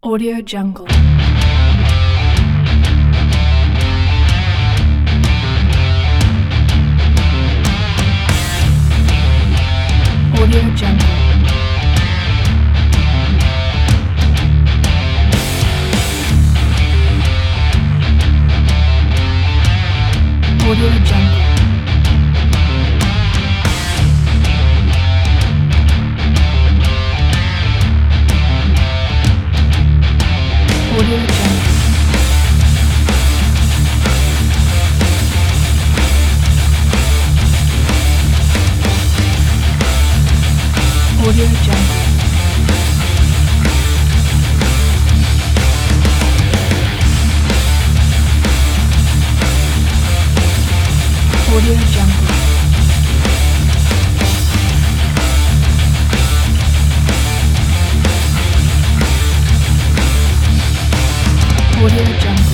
Audio Jungle. Audio Jungle. Audio Jungle. Audio Jungle. Audio Jungle. Audio Jungle. Audio Jungle.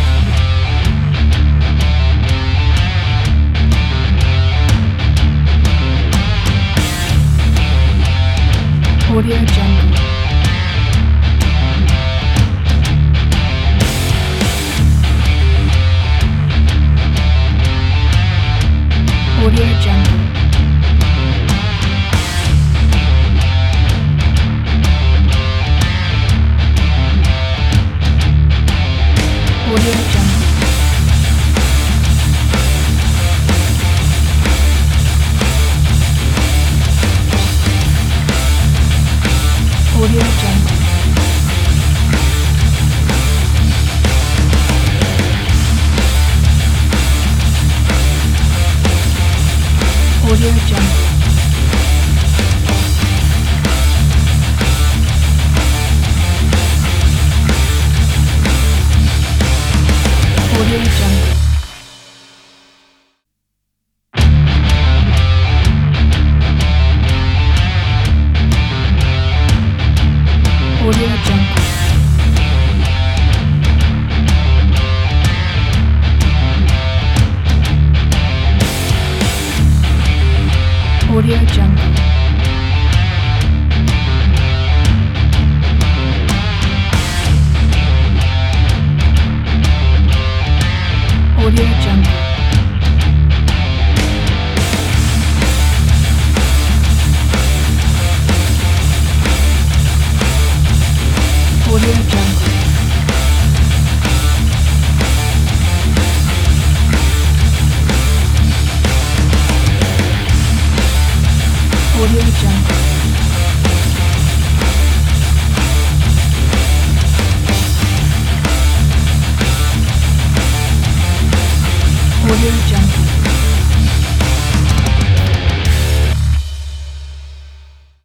Audio Jungle. Audio Jungle. Audio Jungle. Audio Jungle. Audio Jungle. Audio Jungle. Audio Jungle. Audio Jungle. Audio Jungle. Audio Jungle. Audio Jungle. Audio Jungle.